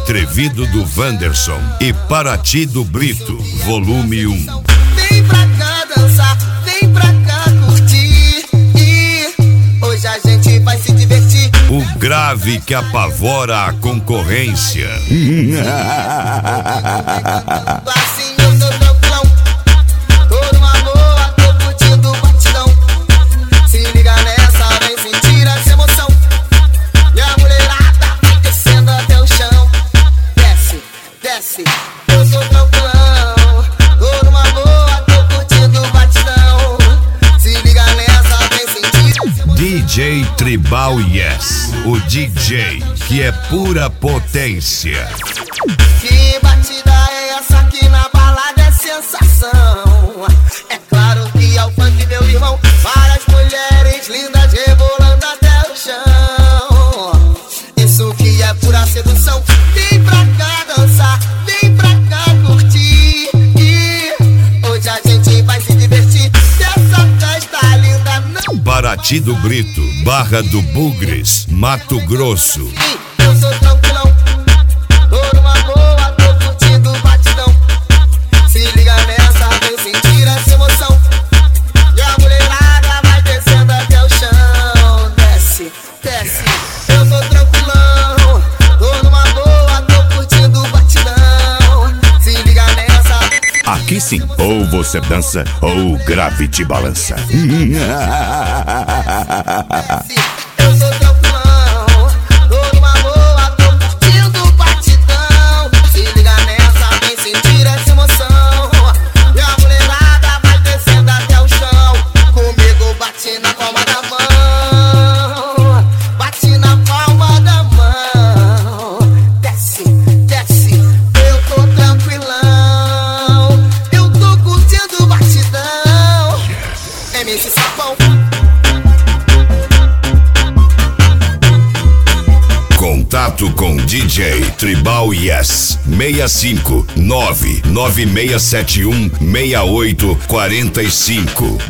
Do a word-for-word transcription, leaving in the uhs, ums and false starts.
Atrevido do Wanderson e Paraty do Brito, volume um. Vem pra cá dançar, vem pra cá curtir. E hoje a gente vai se divertir. O grave que apavora a concorrência. Assim eu tô tranquilão, tô numa boa, tô curtindo o batidão. Se liga nessa, vem sentir essa emoção. E a mulherada vai descendo até o chão. Desce, desce, eu tô tranquilão, tô numa boa, tô curtindo o batidão. Se liga nessa, vem sentir essa emoção. D J Tribal Yes, o D J que é pura potência. Que batida é essa aqui na balada é sensação. É claro que é o funk, meu irmão. Várias mulheres lindas rebolando até o chão. Isso que é pura sedução. Vem pra cá dançar, vem pra cá curtir. E hoje a gente vai se divertir. Dessa festa linda não. Paraty do Brito, Barra do Bugres, Mato Grosso. Eu sou tranquilão, tô numa boa, tô curtindo o batidão. Se liga nessa, vem sentir essa emoção. E a mulherada vai descendo até o chão. Desce, desce, eu sou tranquilão, tô numa boa, tô curtindo o batidão. Se liga nessa. Aqui sim, ou você dança ou o grave te balança. Eu sou tranquilão, tô numa boa, tô curtindo o batidão. Se liga nessa, vem sentir essa emoção. E a mulherada vai descendo até o chão. Comigo bate na palma da mão, bate na palma da mão. Desce, desce, eu tô tranquilão, eu tô curtindo o batidão. M C Sapão. Contato com D J Tribal Yes, seis cinco nove nove seis sete um seis oito quatro cinco.